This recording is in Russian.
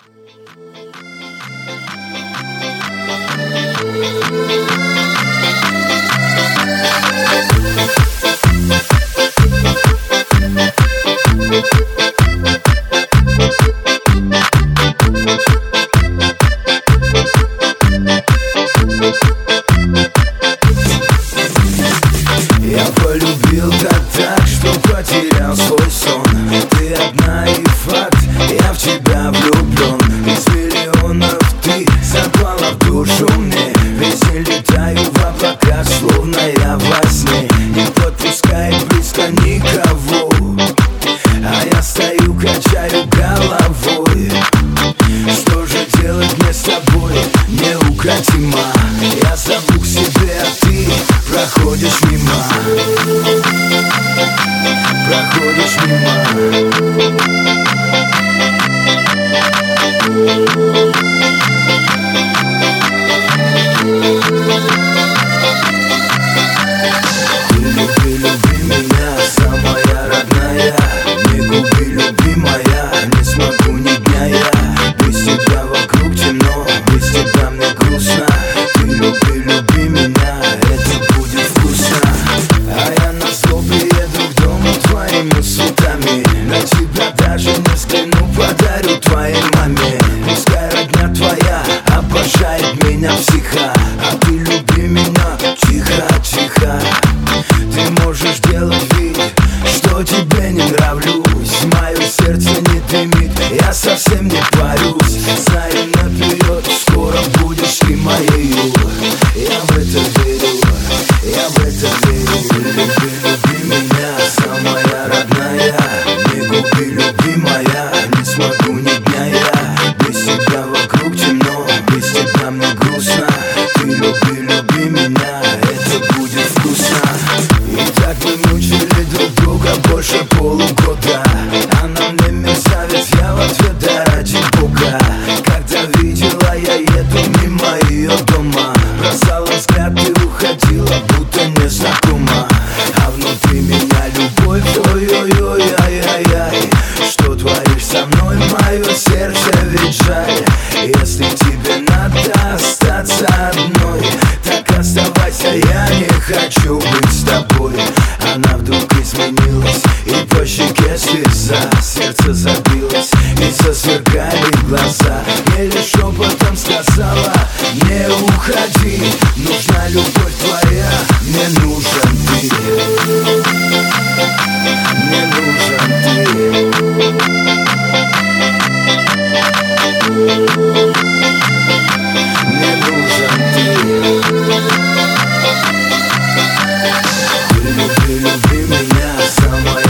Я полюбил так, что потерял свой сон. Ты одна и факт, я в тебя влюблен. Из миллионов ты запала в душу мне. Везде летаю в облаках, словно я во сне. Не подпускает близко никого, а я стою, качаю головой. Что же делать мне с тобой, неукротимо? Я зову к себе, а ты проходишь мимо. Проходишь мимо. Ты люби меня, самая родная. Не губи, любимая, не смогу ни дня я. Без тебя вокруг темно, без тебя мне грустно. Ты люби меня, это будет вкусно. А я назло приеду к дому твоими сутами. На тебя даже не взгляну, подарю твоей маме. Пускай родня твоя обожает меня психа, а ты люби меня тихо, тихо. Ты можешь делать вид, что тебе не нравлюсь. Мое сердце не дымит, я совсем не парюсь. Знаю наперед, скоро будешь ты моею. Я в это верю, я в это верю. Люби меня, самая родная. Не губи, любимая, не смогу ни дня я. Без тебя вокруг темно, без тебя мне грустно. Ты люби меня, это будет вкусно. И так мы мучили друг друга больше полугода. Она мне мерзавец, я в ответ да ради Бога. Когда видела я еду мимо ее дома, бросала взгляд и уходила, будто незнакома. А внутри меня любовь, ой-ой-ой-ай-ай-ай. Что творишь со мной, мое сердце ведь жаль. Если тебе надо остаться одной, так оставайся, я не хочу быть с тобой. Она вдруг изменилась, и по щеке слеза. Сердце забилось, и засверкали глаза. Еле шепотом сказала: не уходи, нужна любовь твоя, мне нужен ты. Мне нужен ты. Мне нужен ты. Люби меня, самая